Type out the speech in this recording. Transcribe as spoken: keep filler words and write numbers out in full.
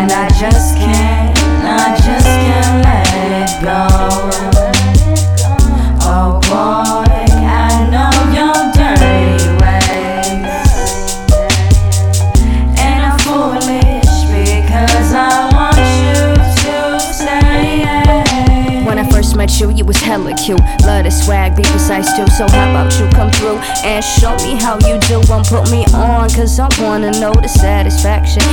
and I just can't, I just can't let it go. Oh boy, I know your dirty ways, and I'm foolish because I want you to stay. When I first met you, you was hella cute. Love the swag, be precise too. So how about you come through and show me how you do? Won't put me on, cause I wanna know the satisfaction.